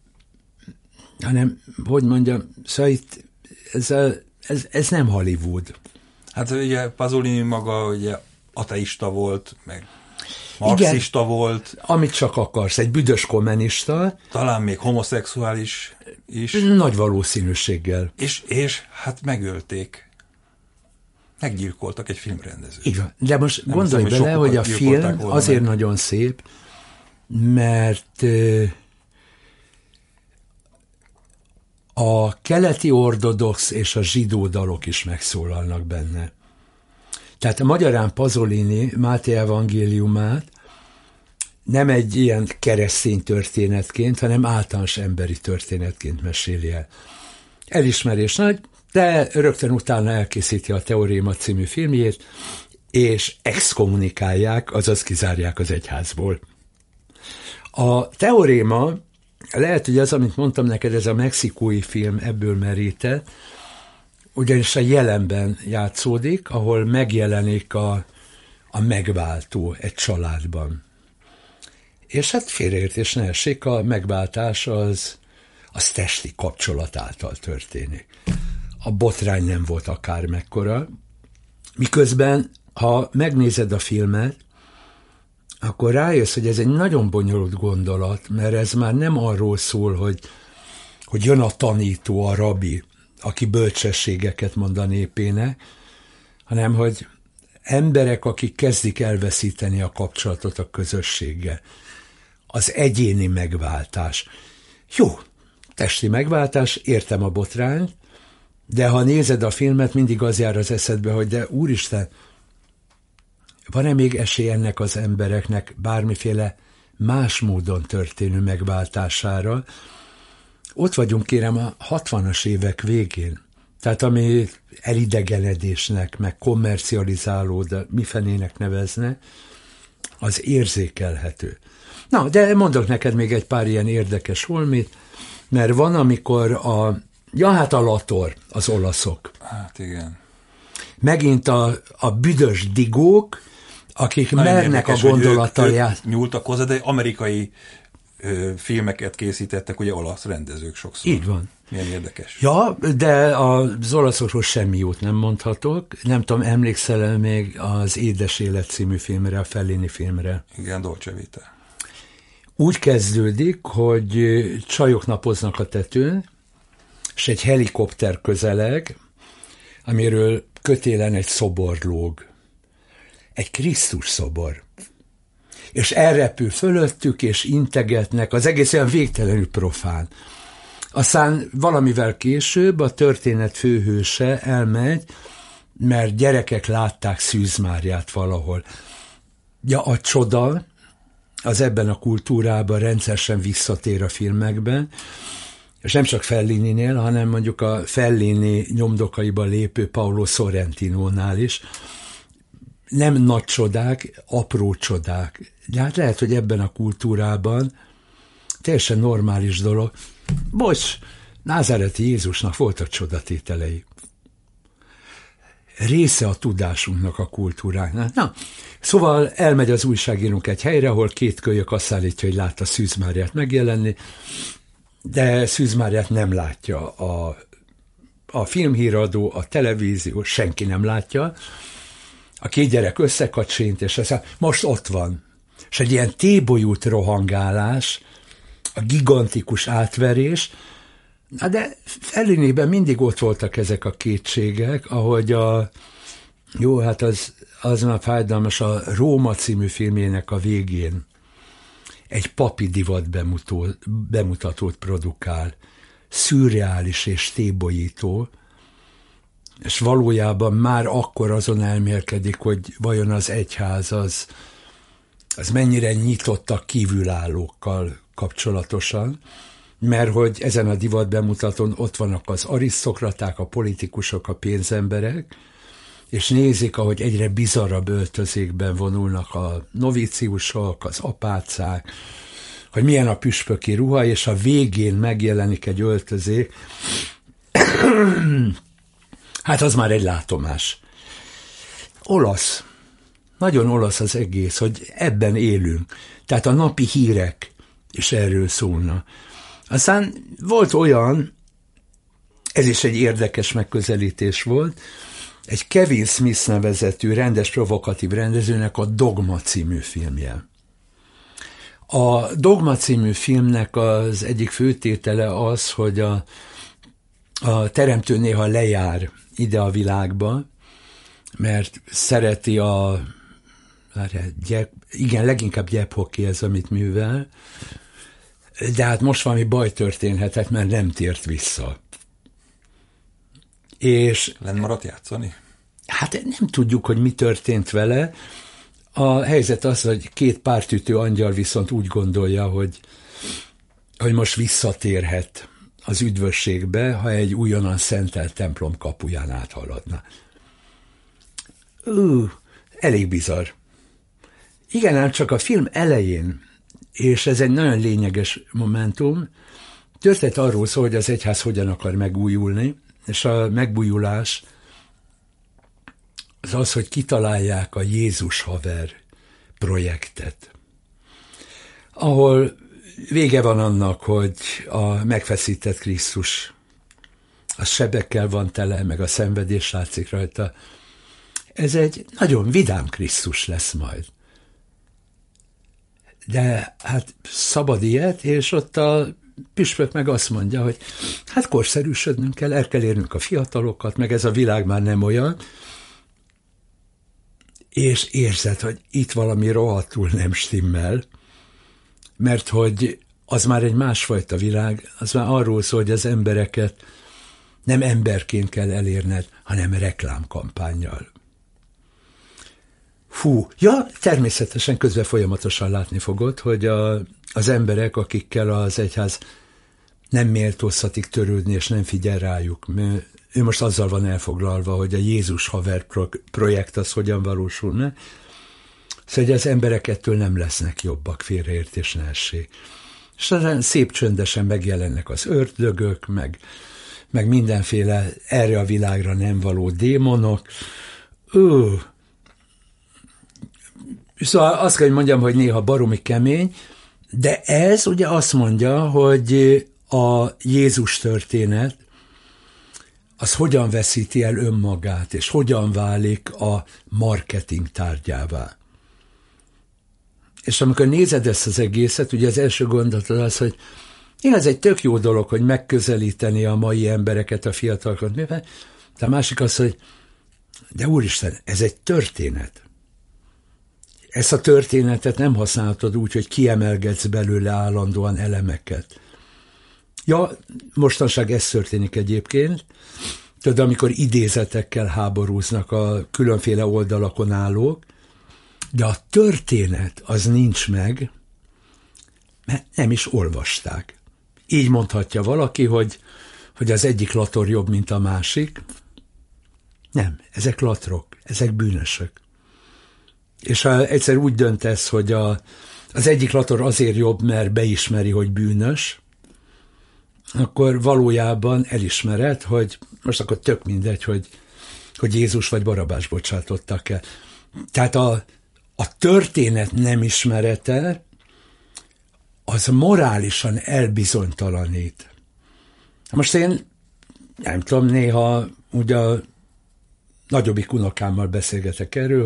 Speaker 3: hogy mondjam, szóval itt ez nem Hollywood.
Speaker 2: Hát ugye Pasolini maga ugye ateista volt, meg marxista volt.
Speaker 3: Amit csak akarsz, egy büdös kommunista.
Speaker 2: Talán még homoszexuális is.
Speaker 3: Nagy valószínűséggel.
Speaker 2: És hát megölték. Meggyilkoltak egy filmrendezőt.
Speaker 3: Igen, de most nem gondolj bele, hogy a film azért nagyon szép, mert a keleti ortodox és a zsidó dalok is megszólalnak benne. Tehát a magyarán Pasolini Máté evangéliumát nem egy ilyen keresztény történetként, hanem általános emberi történetként meséli el. Elismerés nagy, de rögtön utána elkészíti a Teoréma című filmjét, és exkommunikálják, azaz kizárják az egyházból. A Teoréma, lehet, hogy az, amit mondtam neked, ez a mexikói film ebből merített, ugyanis a jelenben játszódik, ahol megjelenik a megváltó egy családban. És hát félreértés ne essék, a megváltás az testi kapcsolat által történik. A botrány nem volt akármekkora, miközben, ha megnézed a filmet, akkor rájössz, hogy ez egy nagyon bonyolult gondolat, mert ez már nem arról szól, hogy jön a tanító, a rabi, aki bölcsességeket mond a népének, hanem hogy emberek, akik kezdik elveszíteni a kapcsolatot a közösséggel. Az egyéni megváltás. Jó, testi megváltás, értem a botrányt, de ha nézed a filmet, mindig az jár az eszedbe, hogy de úristen, van-e még esély ennek az embereknek bármiféle más módon történő megváltására? Ott vagyunk, kérem, a 60-as évek végén. Tehát ami elidegenedésnek, meg kommercializálódó, mifenének nevezne, az érzékelhető. Na, de mondok neked még egy pár ilyen érdekes holmit, mert van, amikor a Lator, az olaszok.
Speaker 2: Hát igen.
Speaker 3: Megint a büdös digók, akik nagyon mernek érdekes, a gondolattal játszani.
Speaker 2: Nyúltak hozzá, de amerikai filmeket készítettek, ugye olasz rendezők sokszor.
Speaker 3: Így van.
Speaker 2: Milyen érdekes.
Speaker 3: Ja, de az olaszokról semmi jót nem mondhatok. Nem tudom, emlékszel még az Édes Élet című filmre, a Fellini filmre?
Speaker 2: Igen, Dolce Vita.
Speaker 3: Úgy kezdődik, hogy csajok napoznak a tetőn, és egy helikopter közeleg, amiről kötélen egy szobor lóg. Egy Krisztus szobor. És elrepül fölöttük, és integetnek, az egész olyan végtelenül profán. Aztán valamivel később a történet főhőse elmegy, mert gyerekek látták Szűz Máriát valahol. Ja, a csoda, az ebben a kultúrában rendszeresen visszatér a filmekben, és nem csak Fellininél, hanem mondjuk a Fellini nyomdokaiba lépő Paolo Sorrentinónál is. Nem nagy csodák, apró csodák. De hát lehet, hogy ebben a kultúrában teljesen normális dolog. Bocs, názáreti Jézusnak voltak csodatételei. Része a tudásunknak, a kultúránknak. Na, szóval elmegy az újságírónk egy helyre, ahol két kölyök azt állítja, hogy látta Szűz Máriát megjelenni, de Szűz Máriát nem látja a filmhíradó, a televízió, senki nem látja. A két gyerek összekacsint, és azt mondja, most ott van. És egy ilyen tébolyút rohangálás, a gigantikus átverés, de Fellinében mindig ott voltak ezek a kétségek, ahogy jó, hát az már fájdalmas, a Róma című filmjének a végén egy papi divat bemutatót produkál, szürreális és tébolyító, és valójában már akkor azon elmélkedik, hogy vajon az egyház az mennyire nyitott a kívülállókkal kapcsolatosan, mert hogy ezen a divat bemutatón ott vannak az arisztokraták, a politikusok, a pénzemberek, és nézik, ahogy egyre bizarrabb öltözékben vonulnak a novíciusok, az apácák, hogy milyen a püspöki ruha, és a végén megjelenik egy öltözék, hát az már egy látomás. Olasz. Nagyon olasz az egész, hogy ebben élünk. Tehát a napi hírek is erről szólna. Aztán volt olyan, ez is egy érdekes megközelítés volt, egy Kevin Smith nevezetű rendes provokatív rendezőnek a Dogma című filmje. A Dogma című filmnek az egyik főtétele az, hogy a teremtő néha lejár ide a világba, mert szereti igen, leginkább gyephoki ez, amit művel, de hát most valami baj történhetett, mert nem tért vissza. És
Speaker 2: lenn maradt játszani?
Speaker 3: hát nem tudjuk, hogy mi történt vele. A helyzet az, hogy két pártütő angyal viszont úgy gondolja, hogy most visszatérhet az üdvösségbe, ha egy újonnan szentelt templom kapuján áthaladna. Elég bizarr. Igen, ám csak a film elején, és ez egy nagyon lényeges momentum, történet arról szól, hogy az egyház hogyan akar megújulni, és a megújulás az, hogy kitalálják a Jézus haver projektet, ahol vége van annak, hogy a megfeszített Krisztus a sebekkel van tele, meg a szenvedés látszik rajta. Ez egy nagyon vidám Krisztus lesz majd. De hát szabad ilyet, és ott a püspök meg azt mondja, hogy hát korszerűsödnünk kell, el kell érnünk a fiatalokat, meg ez a világ már nem olyan, és érzed, hogy itt valami rohadtul nem stimmel, mert hogy az már egy másfajta világ, az már arról szól, hogy az embereket nem emberként kell elérned, hanem reklámkampánnyal. Természetesen közben folyamatosan látni fogod, hogy az emberek, akikkel az egyház nem méltóztatik törődni, és nem figyel rájuk. Ő most azzal van elfoglalva, hogy a Jézus haver projekt az hogyan valósul meg. Szóval az emberek ettől nem lesznek jobbak, félreértés ne essék. És aztán szép csöndesen megjelennek az ördögök, meg mindenféle erre a világra nem való démonok. Szóval azt kell, hogy mondjam, hogy néha baromi kemény, de ez ugye azt mondja, hogy a Jézus történet az hogyan veszíti el önmagát, és hogyan válik a marketing tárgyává. És amikor nézed ezt az egészet, ugye az első gondolat az, hogy ez egy tök jó dolog, hogy megközelíteni a mai embereket, a fiatalokat, de a másik az, hogy de úristen, ez egy történet. Ezt a történetet nem használhatod úgy, hogy kiemelgetsz belőle állandóan elemeket. Ja, mostanság ez történik egyébként, tudod, amikor idézetekkel háborúznak a különféle oldalakon állók, de a történet az nincs meg, mert nem is olvasták. Így mondhatja valaki, hogy az egyik lator jobb, mint a másik. Nem, ezek latrok, ezek bűnösök. És ha egyszer úgy döntesz, hogy az egyik lator azért jobb, mert beismeri, hogy bűnös, akkor valójában elismered, hogy most akkor tök mindegy, hogy Jézus vagy Barabás bocsátottak el. Tehát a történet nem ismerete, az morálisan elbizonytalanít. Most én nem tudom, néha ugye a nagyobbik unokámmal beszélgetek erről,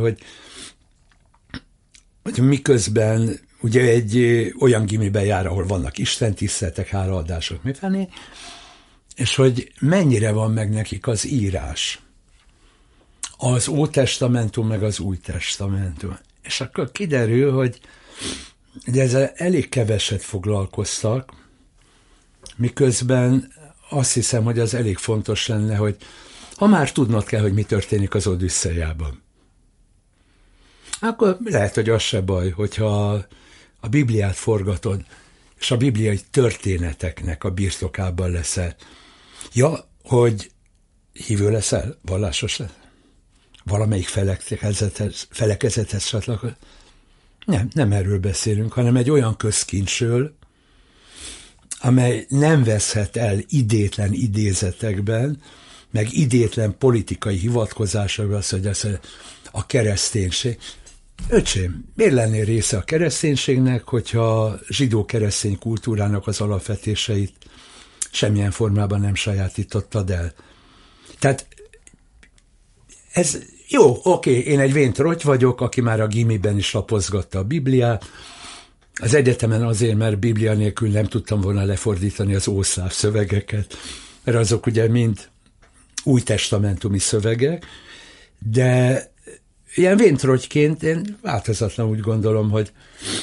Speaker 3: hogy miközben ugye egy olyan gimiben jár, ahol vannak istentiszteletek, hálaadások, mifelé, és hogy mennyire van meg nekik az írás. Az Ótestamentum, meg az Új Testamentum. És akkor kiderül, hogy ezzel elég keveset foglalkoztak, miközben azt hiszem, hogy az elég fontos lenne, hogy ha már tudnod kell, hogy mi történik az Odüsszeiában, akkor lehet, hogy az se baj, hogyha a Bibliát forgatod, és a bibliai történeteknek a birtokában leszel. Ja, hogy hívő leszel, vallásos leszel? Valamelyik felekezethez csatlakozol? Nem erről beszélünk, hanem egy olyan közkincsről, amely nem veszhet el idétlen idézetekben, meg idétlen politikai hivatkozásokban az, hogy ez a kereszténység. Öcsém, miért lennél része a kereszténységnek, hogyha zsidó-keresztény kultúrának az alapvetéseit semmilyen formában nem sajátítottad el? Tehát ez jó, oké, én egy véntrotty vagyok, aki már a gimiben is lapozgatta a Bibliát, az egyetemen azért, mert Biblia nélkül nem tudtam volna lefordítani az ószláv szövegeket, mert azok ugye mind új testamentumi szövegek, de ilyen véntrottyként én változatlan úgy gondolom, hogy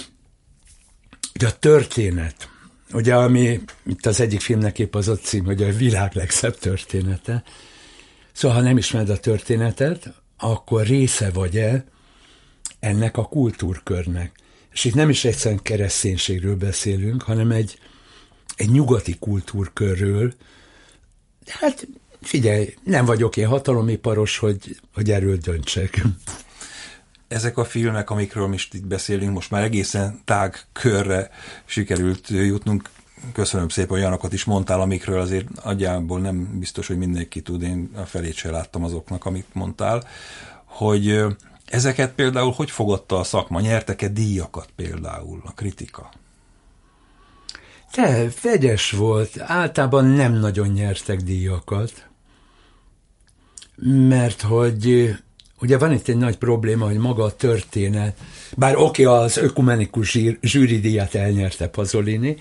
Speaker 3: a történet, ugye ami itt az egyik filmnek épp az a cím, hogy a világ legszebb története, Szóval, ha nem ismered a történetet, akkor része vagy-e ennek a kultúrkörnek. És itt nem is egyszerűen kereszténységről beszélünk, hanem egy nyugati kultúrkörről. Hát figyelj, nem vagyok én hatalomiparos, hogy erről döntsek.
Speaker 2: Ezek a filmek, amikről mi itt beszélünk, most már egészen tág körre sikerült jutnunk. Köszönöm szépen, olyanokat is mondtál, amikről azért nagyjából nem biztos, hogy mindenki tud, én a felét sem láttam azoknak, amit mondtál, hogy ezeket például hogy fogadta a szakma? Nyertek-e díjakat például a kritika?
Speaker 3: Vegyes volt. Általában nem nagyon nyertek díjakat, mert hogy ugye van itt egy nagy probléma, hogy maga a történet, bár az ökumenikus zsűridíjat elnyerte Pasolini,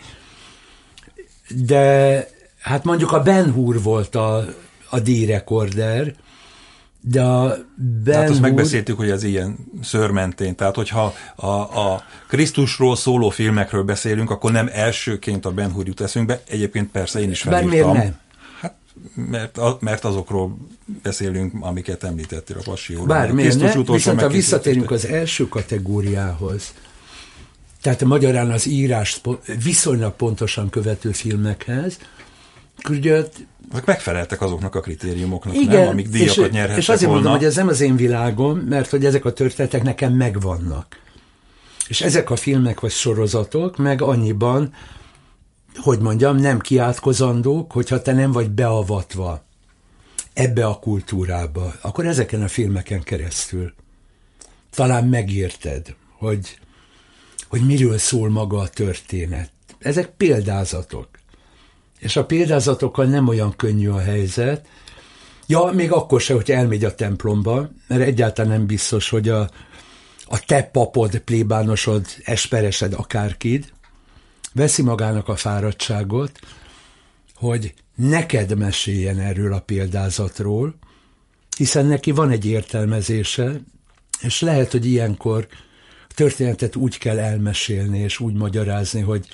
Speaker 3: de hát mondjuk a Ben Hur volt a díjrekorder, de a Ben
Speaker 2: hát azt
Speaker 3: Hur...
Speaker 2: megbeszéltük, hogy ez ilyen szőrmentén, tehát hogyha a Krisztusról szóló filmekről beszélünk, akkor nem elsőként a Ben Hur jut eszünkbe, egyébként persze én is felírtam.
Speaker 3: Bár miért nem?
Speaker 2: Hát, mert azokról beszélünk, amiket említettél, a Passió.
Speaker 3: Bármiért ne, viszont ha visszatérünk az első kategóriához, tehát magyarán az írást viszonylag pontosan követő filmekhez, ugye
Speaker 2: megfeleltek azoknak a kritériumoknak,
Speaker 3: igen,
Speaker 2: nem? Amik díjakat nyerhettek
Speaker 3: és azért
Speaker 2: volna.
Speaker 3: mondom, hogy ez nem az én világom, mert hogy ezek a történetek nekem megvannak. És ezek a filmek vagy sorozatok meg annyiban, hogy mondjam, nem kiátkozandók, hogyha te nem vagy beavatva ebbe a kultúrába, akkor ezeken a filmeken keresztül talán megérted, hogy miről szól maga a történet. Ezek példázatok. És a példázatokkal nem olyan könnyű a helyzet. Ja, még akkor se, hogy elmegy a templomba, mert egyáltalán nem biztos, hogy a te papod, plébánosod, esperesed, akárkid veszi magának a fáradtságot, hogy neked meséljen erről a példázatról, hiszen neki van egy értelmezése, és lehet, hogy ilyenkor a történetet úgy kell elmesélni, és úgy magyarázni, hogy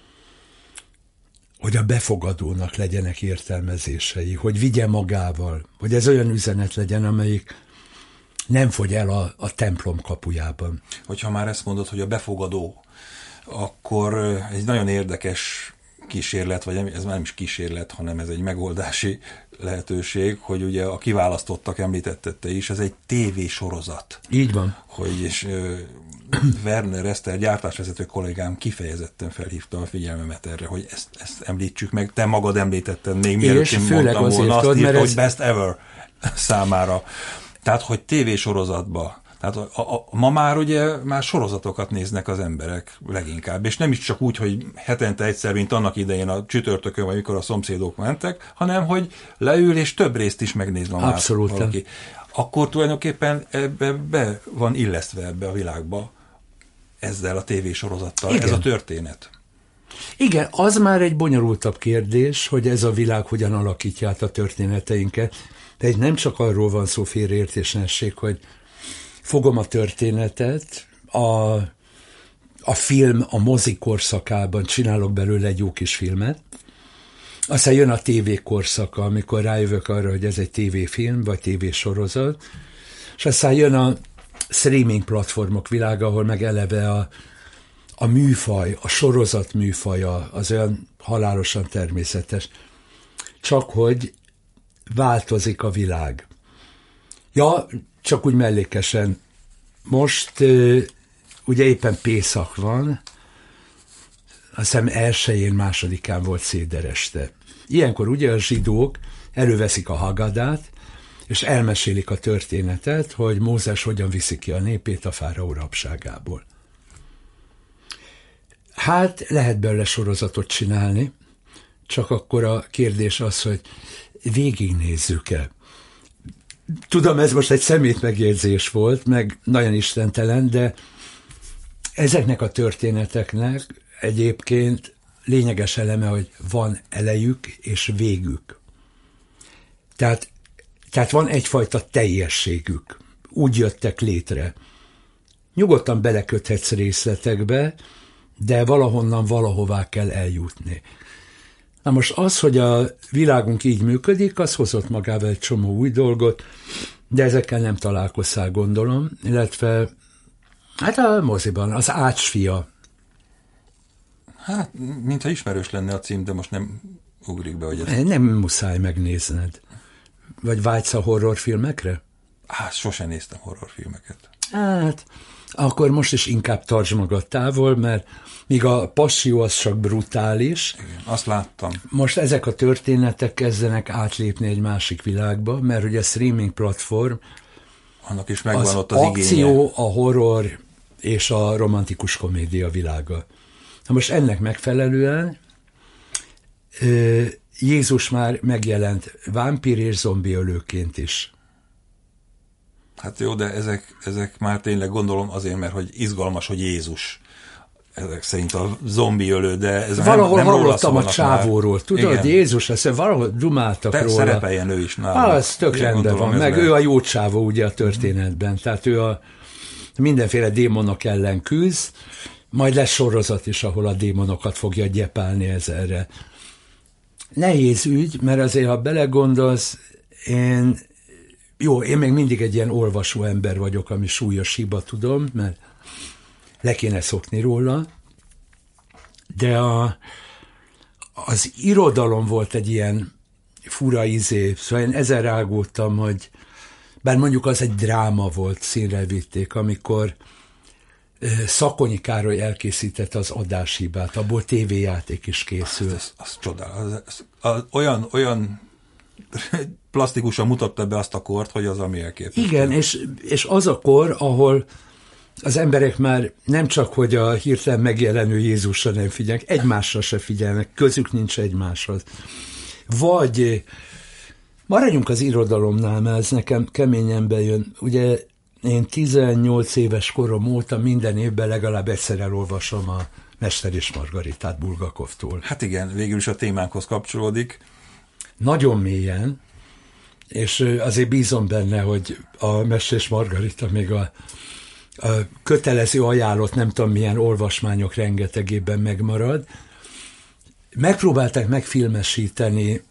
Speaker 3: a befogadónak legyenek értelmezései, hogy vigye magával, hogy ez olyan üzenet legyen, amelyik nem fogy el a templom kapujában.
Speaker 2: Hogyha már ezt mondod, hogy a befogadó, akkor egy nagyon érdekes kísérlet, vagy ez már nem is kísérlet, hanem ez egy megoldási lehetőség, hogy ugye a kiválasztottak, említetted te is, ez egy tévésorozat.
Speaker 3: Így van.
Speaker 2: És Werner Eszter, gyártásvezető kollégám kifejezetten felhívta a figyelmemet erre, hogy ezt említsük meg. Te magad említetted még mielőtt én mondtam volna, azt írta, hogy best ever számára. Tehát, hogy tévésorozatba. Tehát ma már ugye már sorozatokat néznek az emberek leginkább, és nem is csak úgy, hogy hetente egyszer, mint annak idején a csütörtökön, vagy mikor a szomszédok mentek, hanem hogy leül, és több részt is megnéz ma már valaki. Akkor tulajdonképpen be van illesztve ebbe a világba ezzel a tévésorozattal, igen. Ez a történet.
Speaker 3: Igen, az már egy bonyolultabb kérdés, hogy ez a világ hogyan alakítja át a történeteinket. De itt nem csak arról van szó, félreértésnesség, hogy fogom a történetet, a film a mozi korszakában csinálok belőle egy jó kis filmet, aztán jön a tévé korszaka, amikor rájövök arra, hogy ez egy tévéfilm, vagy tévésorozat, és aztán jön a streaming platformok világa, ahol meg eleve a műfaj, a sorozat műfaja az olyan halálosan természetes. Csak hogy változik a világ. Ja, csak úgy mellékesen. Most ugye éppen Pészak van, azt hiszem 1-én, 2-án volt szédereste. Ilyenkor ugye a zsidók előveszik a Hagadát, és elmesélik a történetet, hogy Mózes hogyan viszi ki a népét a fáraó rabságából. Hát lehet belőle sorozatot csinálni, csak akkor a kérdés az, hogy végignézzük-e. Tudom, ez most egy szemétmegjegyzés volt, meg nagyon istentelen, de ezeknek a történeteknek egyébként lényeges eleme, hogy van elejük és végük. Tehát van egyfajta teljességük. Úgy jöttek létre. Nyugodtan beleköthetsz részletekbe, de valahonnan valahová kell eljutni. Na most az, hogy a világunk így működik, az hozott magával egy csomó új dolgot, de ezekkel nem találkoztál, gondolom, illetve hát a moziban, az Ács fia.
Speaker 2: Hát, mintha ismerős lenne a cím, de most nem ugrik be, hogy ez...
Speaker 3: Nem muszáj megnézned. Vagy vágysz a horrorfilmekre?
Speaker 2: Hát, sosem néztem horrorfilmeket.
Speaker 3: Hát, akkor most is inkább tartsd magad távol, mert míg a Passió az csak brutális.
Speaker 2: Igen, azt láttam.
Speaker 3: Most ezek a történetek kezdenek átlépni egy másik világba, mert ugye a streaming platform
Speaker 2: annak is megvan
Speaker 3: az
Speaker 2: ott az
Speaker 3: akció,
Speaker 2: igénye.
Speaker 3: a horror és a romantikus komédia világa. Na most ennek megfelelően Jézus már megjelent vámpír és zombiölőként is.
Speaker 2: Hát jó, de ezek már tényleg gondolom azért, mert hogy izgalmas, hogy Jézus. Ezek szerint a zombiölő, de ez
Speaker 3: valahol
Speaker 2: nem
Speaker 3: hallottam a csávóról, tudod, igen. Jézus, ezt valahol dumáltak róla.
Speaker 2: Szerepeljen ő is nála.
Speaker 3: Az tök rendben van, meg ő a jó csávó ugye a történetben, tehát ő a mindenféle démonok ellen küzd, majd lesz sorozat is, ahol a démonokat fogja gyepálni ezerre. Nehéz ügy, mert azért, ha belegondolsz, én még mindig egy ilyen olvasó ember vagyok, ami súlyos hiba, tudom, mert le kéne szokni róla, de az irodalom volt egy ilyen fura izé, szóval én ezen rágódtam, hogy bár mondjuk az egy dráma volt, színre vitték, amikor Szakonyi Károly elkészítette az Adáshibát, abból tévéjáték is készült.
Speaker 2: Az csodál. Olyan plastikusan mutatta be azt a kort, hogy az, ami elképesztő.
Speaker 3: Igen, és az a kor, ahol az emberek már nem csak, hogy a hirtelen megjelenő Jézusra nem figyelnek, egymásra se figyelnek, közük nincs egymáshoz. Vagy maradjunk az irodalomnál, mert ez nekem keményen bejön. Ugye én 18 éves korom óta minden évben legalább egyszer elolvasom a Mester és Margaritát Bulgakovtól.
Speaker 2: Hát igen, végül is a témánkhoz kapcsolódik.
Speaker 3: Nagyon mélyen, és azért bízom benne, hogy a Mester és Margarita még a kötelező ajánlott, nem tudom milyen olvasmányok rengetegében megmarad. Megpróbálták megfilmesíteni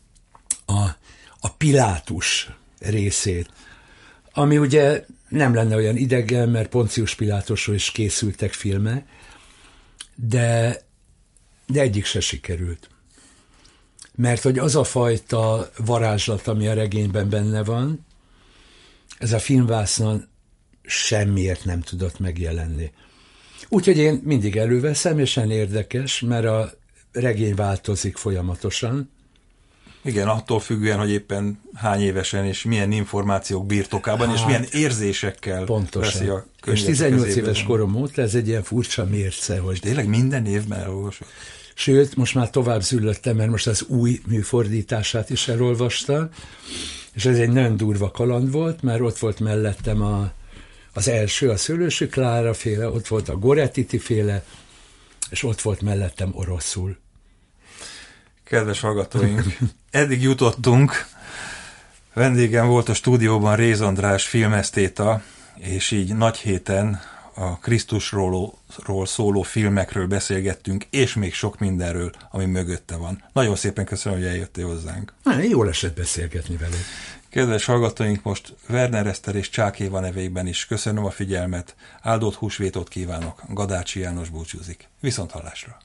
Speaker 3: a Pilátus részét, ami ugye nem lenne olyan idegen, mert Poncius Pilátusról is készültek filmek, de egyik se sikerült. Mert hogy az a fajta varázslat, ami a regényben benne van, ez a filmvásznon semmiért nem tudott megjelenni. Úgyhogy én mindig előveszem, és ilyen érdekes, mert a regény változik folyamatosan.
Speaker 2: Igen, attól függően, hogy éppen hány évesen, és milyen információk birtokában, és milyen érzésekkel
Speaker 3: pontosan
Speaker 2: veszi a könyvet.
Speaker 3: És 18 éves korom óta ez egy ilyen furcsa mérce, hogy...
Speaker 2: Tényleg minden évben elolvasod?
Speaker 3: Sőt, most már tovább züllöttem, mert most az új műfordítását is elolvastam, és ez egy nagyon durva kaland volt, mert ott volt mellettem az első, a Szőlősi Klára féle, ott volt a Gorettiti féle, és ott volt mellettem oroszul.
Speaker 2: Kedves hallgatóink, eddig jutottunk. Vendégem volt a stúdióban Réz András filmesztéta, és így nagy héten a Krisztusról szóló filmekről beszélgettünk, és még sok mindenről, ami mögötte van. Nagyon szépen köszönöm, hogy eljöttél hozzánk.
Speaker 3: Jól esett beszélgetni veled.
Speaker 2: Kedves hallgatóink, most Werner Eszter és Csák Éva nevében is köszönöm a figyelmet, áldott húsvétot kívánok, Gadácsi János búcsúzik. Viszonthallásra!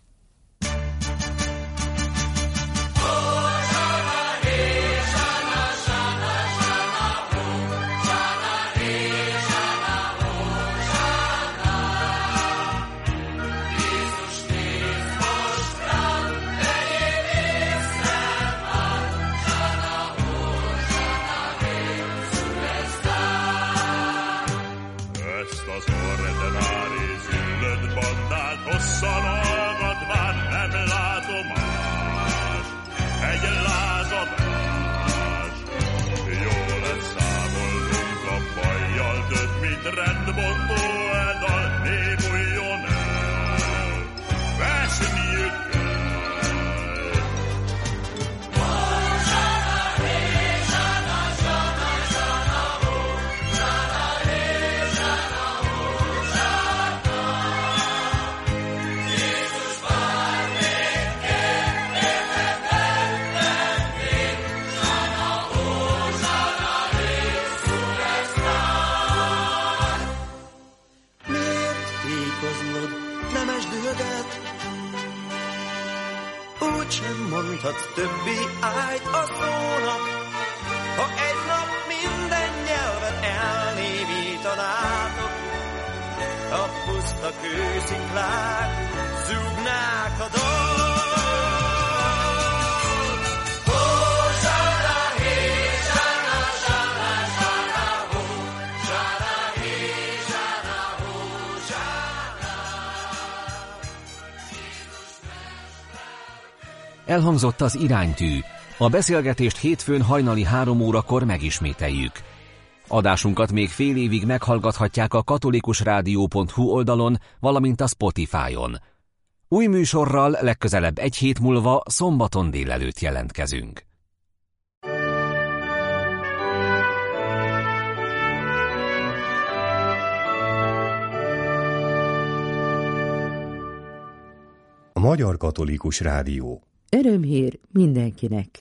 Speaker 4: hallod nemes dühödet, úgysem mondhatsz többi ájt a szónak, ha egy nap minden nyelvet elnévítanátok, a puszta kősziklák zúgnák a dalt.
Speaker 1: Elhangzott az Iránytű. A beszélgetést hétfőn hajnali 3 órakor megismételjük. Adásunkat még fél évig meghallgathatják a katolikusrádió.hu oldalon, valamint a Spotify-on. Új műsorral legközelebb egy hét múlva szombaton délelőtt jelentkezünk.
Speaker 5: A Magyar Katolikus Rádió.
Speaker 6: Örömhír mindenkinek.